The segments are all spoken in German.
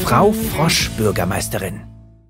Frau Frosch-Bürgermeisterin.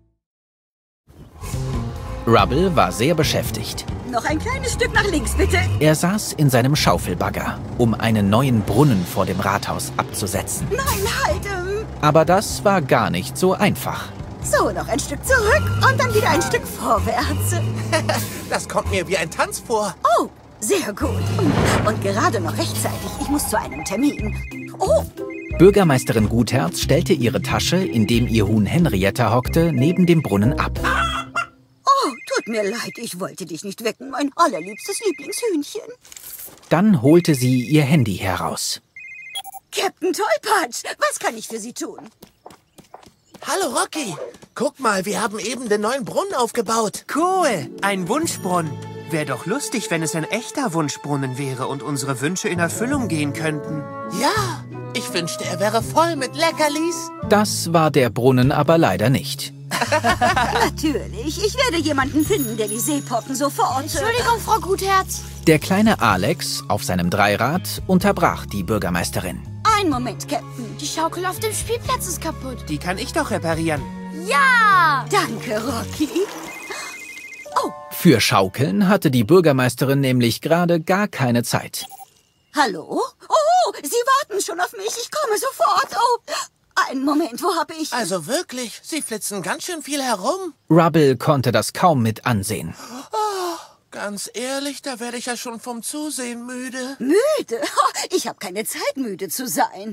Rubble war sehr beschäftigt. Noch ein kleines Stück nach links, bitte. Er saß in seinem Schaufelbagger, um einen neuen Brunnen vor dem Rathaus abzusetzen. Nein, halt! Aber das war gar nicht so einfach. So, noch ein Stück zurück und dann wieder ein Stück vorwärts. Das kommt mir wie ein Tanz vor. Oh, sehr gut. Und gerade noch rechtzeitig. Ich muss zu einem Termin. Oh! Bürgermeisterin Gutherz stellte ihre Tasche, in dem ihr Huhn Henrietta hockte, neben dem Brunnen ab. Oh, tut mir leid. Ich wollte dich nicht wecken, mein allerliebstes Lieblingshühnchen. Dann holte sie ihr Handy heraus. Captain Tollpatsch, was kann ich für Sie tun? Hallo, Rocky. Guck mal, wir haben eben den neuen Brunnen aufgebaut. Cool, ein Wunschbrunnen. Wäre doch lustig, wenn es ein echter Wunschbrunnen wäre und unsere Wünsche in Erfüllung gehen könnten. Ja, ich wünschte, er wäre voll mit Leckerlis. Das war der Brunnen aber leider nicht. Natürlich. Ich werde jemanden finden, der die Seepocken sofort... Entschuldigung, Frau Gutherz. Der kleine Alex auf seinem Dreirad unterbrach die Bürgermeisterin. Ein Moment, Captain. Die Schaukel auf dem Spielplatz ist kaputt. Die kann ich doch reparieren. Ja! Danke, Rocky. Oh, Für Schaukeln hatte die Bürgermeisterin nämlich gerade gar keine Zeit. hallo? Oh, Sie warten schon auf mich. Ich komme sofort. Oh, einen Moment, wo habe ich... Also wirklich, sie flitzen ganz schön viel herum. Rubble konnte das kaum mit ansehen. Ganz ehrlich, da werde ich ja schon vom Zusehen müde. Müde? Ich habe keine Zeit, müde zu sein.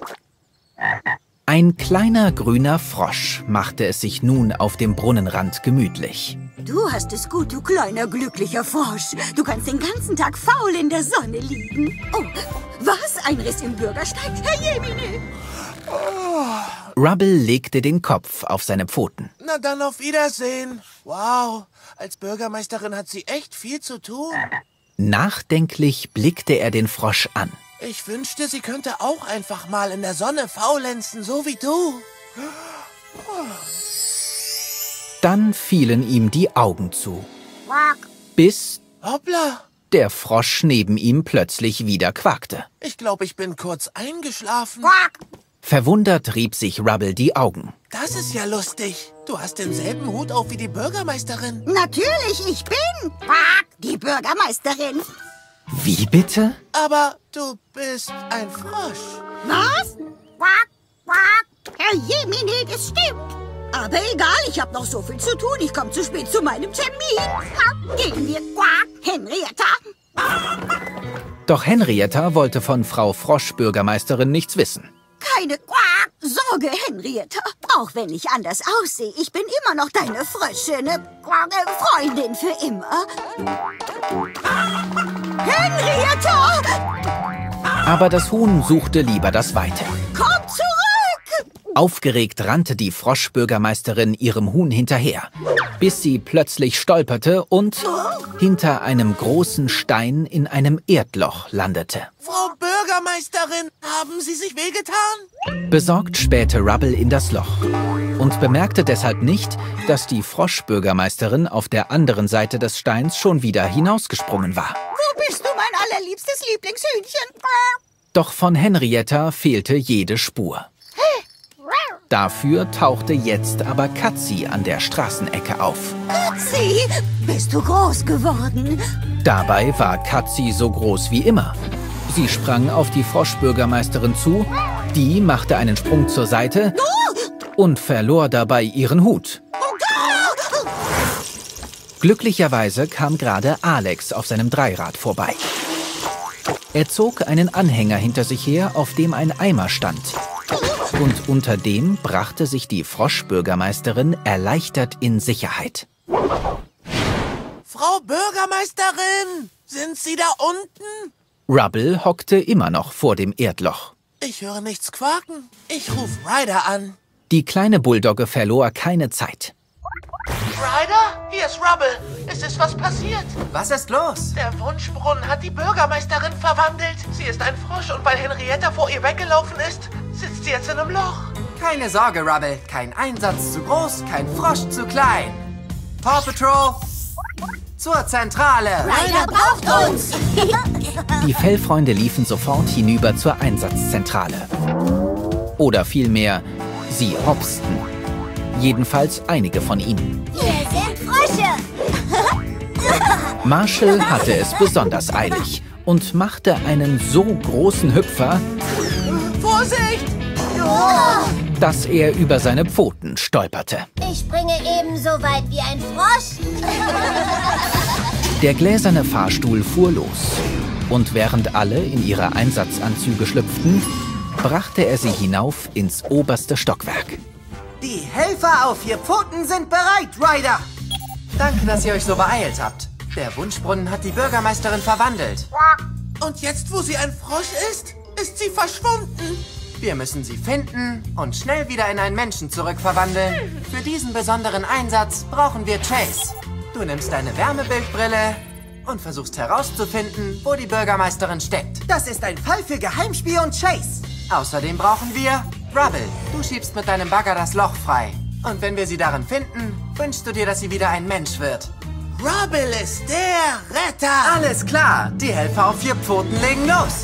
Ein kleiner grüner Frosch machte es sich nun auf dem Brunnenrand gemütlich. Du hast es gut, du kleiner, glücklicher Frosch. Du kannst den ganzen Tag faul in der Sonne liegen. Oh, was? Ein Riss im Bürgersteig? Herr Jemine! Rubble legte den Kopf auf seine Pfoten. Na dann auf Wiedersehen. Wow, als Bürgermeisterin hat sie echt viel zu tun. Nachdenklich blickte er den Frosch an. Ich wünschte, sie könnte auch einfach mal in der Sonne faulenzen, so wie du. Dann fielen ihm die Augen zu. Bis Hoppla, der Frosch neben ihm plötzlich wieder quakte. ich glaube, ich bin kurz eingeschlafen. Verwundert rieb sich Rubble die Augen. Das ist ja lustig. Du hast denselben Hut auf wie die Bürgermeisterin. Natürlich, ich bin die Bürgermeisterin. Wie bitte? Aber du bist ein Frosch. Was? Herr Jemine, das stimmt. Aber egal, ich habe noch so viel zu tun. Ich komme zu spät zu meinem Termin. Gehen wir, Henrietta. Doch Henrietta wollte von Frau Frosch-Bürgermeisterin nichts wissen. Keine Sorge, Henrietta. Auch wenn ich anders aussehe, ich bin immer noch deine fröschene Freundin für immer. Henrietta! Aber das Huhn suchte lieber das Weite. Komm zurück! Aufgeregt rannte die Froschbürgermeisterin ihrem Huhn hinterher, bis sie plötzlich stolperte und hinter einem großen Stein in einem Erdloch landete. Frau Bürgermeisterin, haben Sie sich wehgetan? Besorgt spähte Rubble in das Loch und bemerkte deshalb nicht, dass die Froschbürgermeisterin auf der anderen Seite des Steins schon wieder hinausgesprungen war. Wo bist du, mein allerliebstes Lieblingshühnchen? Doch von Henrietta fehlte jede Spur. Dafür tauchte jetzt aber Katzi an der Straßenecke auf. Katzi, bist du groß geworden? Dabei war Katzi so groß wie immer. Sie sprang auf die Froschbürgermeisterin zu, die machte einen Sprung zur Seite und verlor dabei ihren Hut. Glücklicherweise kam gerade Alex auf seinem Dreirad vorbei. Er zog einen Anhänger hinter sich her, auf dem ein Eimer stand. Und unter dem brachte sich die Froschbürgermeisterin erleichtert in Sicherheit. Frau Bürgermeisterin, sind Sie da unten? Rubble hockte immer noch vor dem Erdloch. Ich höre nichts quaken. Ich ruf Ryder an. Die kleine Bulldogge verlor keine Zeit. Ryder, hier ist Rubble. Es ist was passiert. Was ist los? Der Wunschbrunnen hat die Bürgermeisterin verwandelt. Sie ist ein Frosch und weil Henrietta vor ihr weggelaufen ist, sitzt sie jetzt in einem Loch. Keine Sorge, Rubble. Kein Einsatz zu groß, kein Frosch zu klein. Paw Patrol, zur Zentrale. Ryder braucht uns. Die Fellfreunde liefen sofort hinüber zur Einsatzzentrale. Oder vielmehr, Sie hopsten. Jedenfalls einige von ihnen. Wir sind Frösche. Marshall hatte es besonders eilig und machte einen so großen Hüpfer, Vorsicht! dass er über seine Pfoten stolperte. Ich springe ebenso weit wie ein Frosch. Der gläserne Fahrstuhl fuhr los. Und während alle in ihre Einsatzanzüge schlüpften, brachte er sie hinauf ins oberste Stockwerk. Die Helfer auf 4 Pfoten sind bereit, Ryder! Danke, dass ihr euch so beeilt habt. Der Wunschbrunnen hat die Bürgermeisterin verwandelt. Und jetzt, wo sie ein Frosch ist sie verschwunden. Wir müssen sie finden und schnell wieder in einen Menschen zurückverwandeln. Für diesen besonderen Einsatz brauchen wir Chase. Du nimmst deine Wärmebildbrille und versuchst herauszufinden, wo die Bürgermeisterin steckt. Das ist ein Fall für Geheimspion Chase. Außerdem brauchen wir Rubble. Du schiebst mit deinem Bagger das Loch frei. Und wenn wir sie darin finden, wünschst du dir, dass sie wieder ein Mensch wird. Rubble ist der Retter. Alles klar, die Helfer auf 4 Pfoten legen los.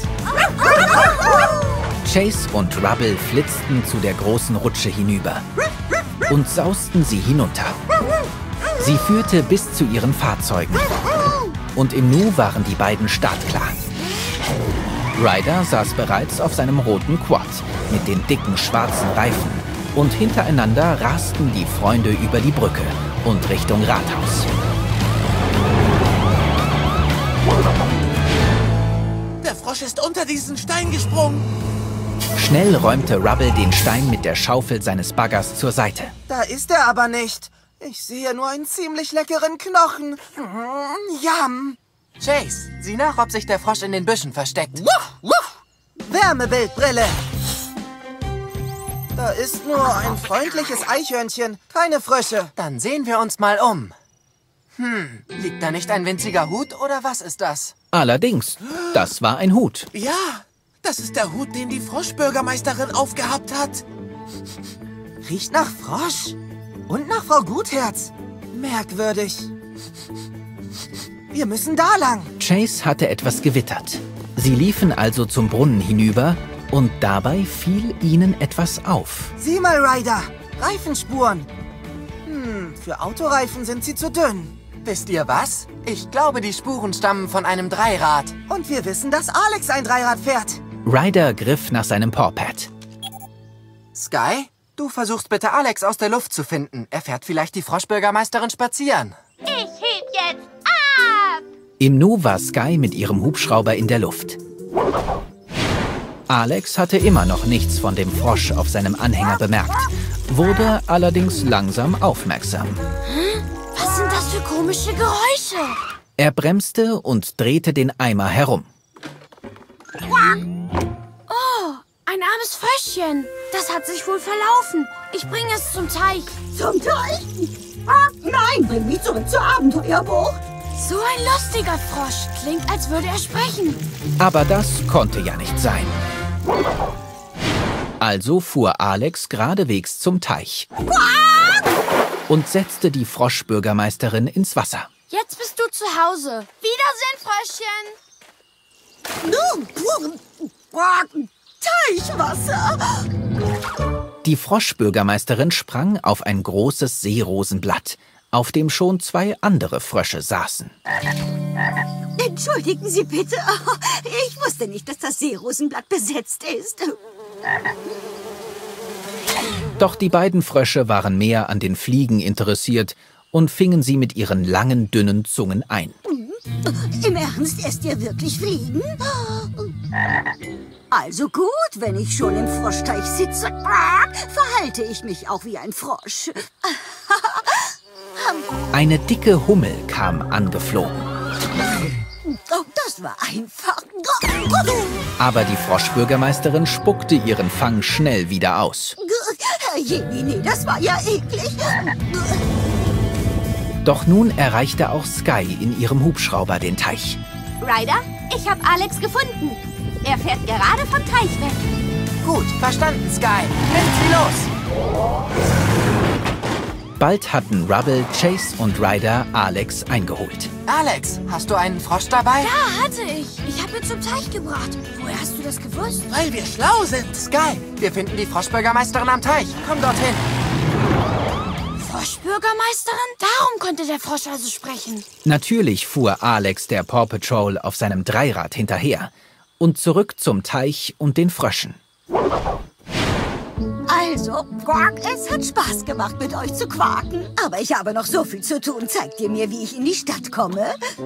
Chase und Rubble flitzten zu der großen Rutsche hinüber und sausten sie hinunter. Sie führte bis zu ihren Fahrzeugen. Und im Nu waren die beiden startklar. Ryder saß bereits auf seinem roten Quad mit den dicken schwarzen Reifen und hintereinander rasten die Freunde über die Brücke und Richtung Rathaus. Der Frosch ist unter diesen Stein gesprungen. Schnell räumte Rubble den Stein mit der Schaufel seines Baggers zur Seite. Da ist er aber nicht. Ich sehe nur einen ziemlich leckeren Knochen. Yum. Chase, sieh nach, ob sich der Frosch in den Büschen versteckt. Wuff, wuff. Wärmebildbrille. Da ist nur ein freundliches Eichhörnchen, keine Frösche. Dann sehen wir uns mal um. Liegt da nicht ein winziger Hut oder was ist das? Allerdings, das war ein Hut. Ja, das ist der Hut, den die Froschbürgermeisterin aufgehabt hat. Riecht nach Frosch. Und nach Frau Gutherz. Merkwürdig. Wir müssen da lang. Chase hatte etwas gewittert. Sie liefen also zum Brunnen hinüber und dabei fiel ihnen etwas auf. Sieh mal, Ryder. Reifenspuren. Für Autoreifen sind sie zu dünn. Wisst ihr was? Ich glaube, die Spuren stammen von einem Dreirad. Und wir wissen, dass Alex ein Dreirad fährt. Ryder griff nach seinem Pawpad. Sky, du versuchst bitte Alex aus der Luft zu finden. Er fährt vielleicht die Froschbürgermeisterin spazieren. Ich heb jetzt ab. Im Nu war Sky mit ihrem Hubschrauber in der Luft. Alex hatte immer noch nichts von dem Frosch auf seinem Anhänger bemerkt, wurde allerdings langsam aufmerksam. Was sind das für komische Geräusche? Er bremste und drehte den Eimer herum. Oh, ein armes Fröschchen. Das hat sich wohl verlaufen. Ich bringe es zum Teich. Zum Teich? Nein, bring mich zurück zur Abenteuerbucht. So ein lustiger Frosch. Klingt, als würde er sprechen. Aber das konnte ja nicht sein. Also fuhr Alex geradewegs zum Teich und setzte die Froschbürgermeisterin ins Wasser. Jetzt bist du zu Hause. Wiedersehen, Fröschchen. Teichwasser. Die Froschbürgermeisterin sprang auf ein großes Seerosenblatt, auf dem schon 2 andere Frösche saßen. Entschuldigen Sie bitte. Ich wusste nicht, dass das Seerosenblatt besetzt ist. Doch die beiden Frösche waren mehr an den Fliegen interessiert und fingen sie mit ihren langen, dünnen Zungen ein. Im Ernst, esst ihr wirklich Fliegen? Also gut, wenn ich schon im Froschteich sitze, verhalte ich mich auch wie ein Frosch. Eine dicke Hummel kam angeflogen. Oh, das war einfach. Aber die Froschbürgermeisterin spuckte ihren Fang schnell wieder aus. Jemine, das war ja eklig. Doch nun erreichte auch Sky in ihrem Hubschrauber den Teich. Ryder, ich habe Alex gefunden. Er fährt gerade vom Teich weg. Gut, verstanden, Sky. Nimm sie los. Bald hatten Rubble, Chase und Ryder Alex eingeholt. Alex, hast du einen Frosch dabei? Ja, hatte ich. Ich habe ihn zum Teich gebracht. Woher hast du das gewusst? Weil wir schlau sind. Sky, wir finden die Froschbürgermeisterin am Teich. Komm dorthin. Froschbürgermeisterin? Darum konnte der Frosch also sprechen. Natürlich fuhr Alex der Paw Patrol auf seinem Dreirad hinterher und zurück zum Teich und den Fröschen. Also, Quack, es hat Spaß gemacht, mit euch zu quaken. Aber ich habe noch so viel zu tun. Zeigt ihr mir, wie ich in die Stadt komme?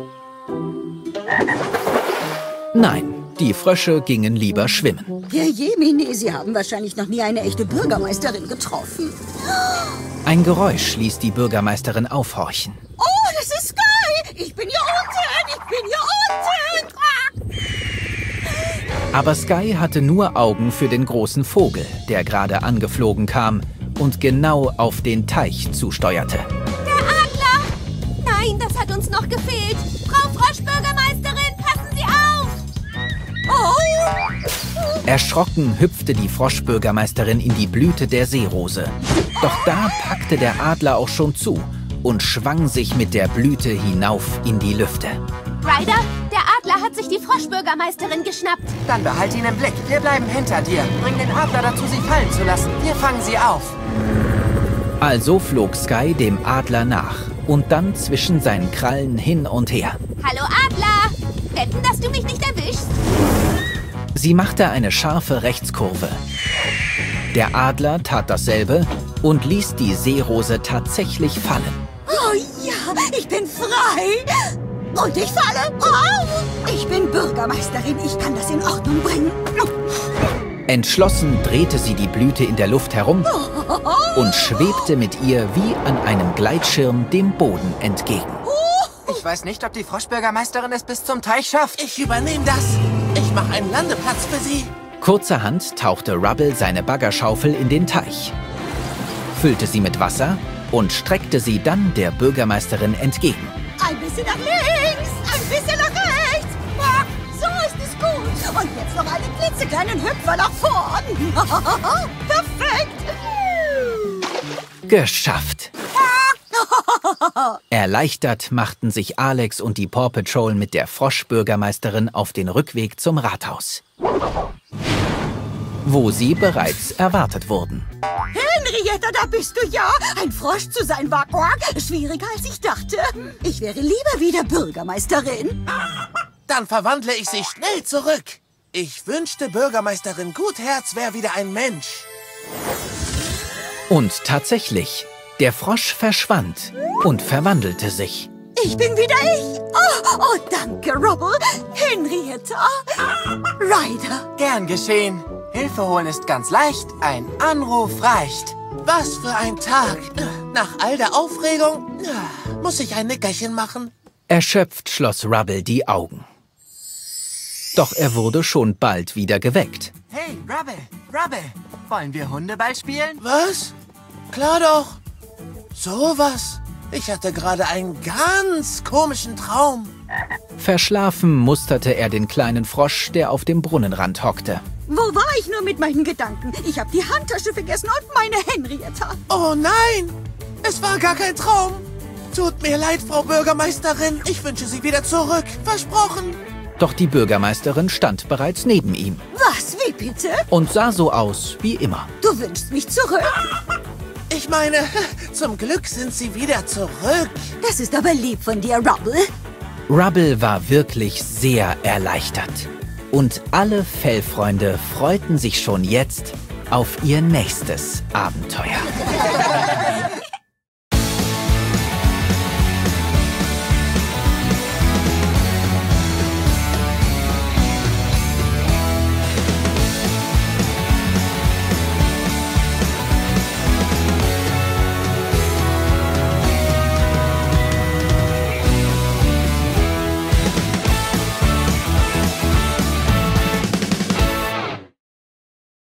Nein, die Frösche gingen lieber schwimmen. Jemine, Sie haben wahrscheinlich noch nie eine echte Bürgermeisterin getroffen. Ein Geräusch ließ die Bürgermeisterin aufhorchen. Oh, das ist Sky! Ich bin hier unten! Ich bin hier unten! Quack! Aber Sky hatte nur Augen für den großen Vogel, der gerade angeflogen kam und genau auf den Teich zusteuerte. Der Adler! Nein, das hat uns noch gefehlt. Frau Froschbürgermeisterin, passen Sie auf! Oh! Erschrocken hüpfte die Froschbürgermeisterin in die Blüte der Seerose. Doch da packte der Adler auch schon zu und schwang sich mit der Blüte hinauf in die Lüfte. Ryder, der Adler hat sich die Froschbürgermeisterin geschnappt. Dann behalt ihn im Blick. Wir bleiben hinter dir. Bring den Adler dazu, sich fallen zu lassen. Wir fangen sie auf. Also flog Sky dem Adler nach und dann zwischen seinen Krallen hin und her. Hallo Adler! Wetten, dass du mich nicht erwischst? Sie machte eine scharfe Rechtskurve. Der Adler tat dasselbe und ließ die Seerose tatsächlich fallen. Oh ja, ich bin frei! Und ich falle! Oh, ich bin Bürgermeisterin, ich kann das in Ordnung bringen. Entschlossen drehte sie die Blüte in der Luft herum und schwebte mit ihr wie an einem Gleitschirm dem Boden entgegen. Ich weiß nicht, ob die Froschbürgermeisterin es bis zum Teich schafft. Ich übernehme das. Ich mache einen Landeplatz für Sie. Kurzerhand tauchte Rubble seine Baggerschaufel in den Teich, füllte sie mit Wasser und streckte sie dann der Bürgermeisterin entgegen. Ein bisschen nach links, ein bisschen nach rechts. So ist es gut. Und jetzt noch einen klitzekleinen Hüpfer nach vorn. Perfekt. Geschafft! Erleichtert machten sich Alex und die Paw Patrol mit der Froschbürgermeisterin auf den Rückweg zum Rathaus, wo sie bereits erwartet wurden. Henrietta, da bist du ja. Ein Frosch zu sein war schwieriger, als ich dachte. Ich wäre lieber wieder Bürgermeisterin. Dann verwandle ich Sie schnell zurück. Ich wünschte, Bürgermeisterin Gutherz wäre wieder ein Mensch. Und tatsächlich, der Frosch verschwand und verwandelte sich. Ich bin wieder ich. Oh, danke, Rubble. Henrietta. Ryder. Gern geschehen. Hilfe holen ist ganz leicht. Ein Anruf reicht. Was für ein Tag. Nach all der Aufregung muss ich ein Nickerchen machen. Erschöpft schloss Rubble die Augen. Doch er wurde schon bald wieder geweckt. Hey, Rubble, wollen wir Hundeball spielen? Was? Klar doch. Sowas. Ich hatte gerade einen ganz komischen Traum. Verschlafen musterte er den kleinen Frosch, der auf dem Brunnenrand hockte. Wo war ich nur mit meinen Gedanken? Ich habe die Handtasche vergessen und meine Henrietta. Oh nein, es war gar kein Traum. Tut mir leid, Frau Bürgermeisterin. Ich wünsche Sie wieder zurück. Versprochen. Doch die Bürgermeisterin stand bereits neben ihm Was, wie bitte? und sah so aus wie immer. Du wünschst mich zurück? Ich meine, zum Glück sind Sie wieder zurück. Das ist aber lieb von dir, Rubble. Rubble war wirklich sehr erleichtert. Und alle Fellfreunde freuten sich schon jetzt auf ihr nächstes Abenteuer.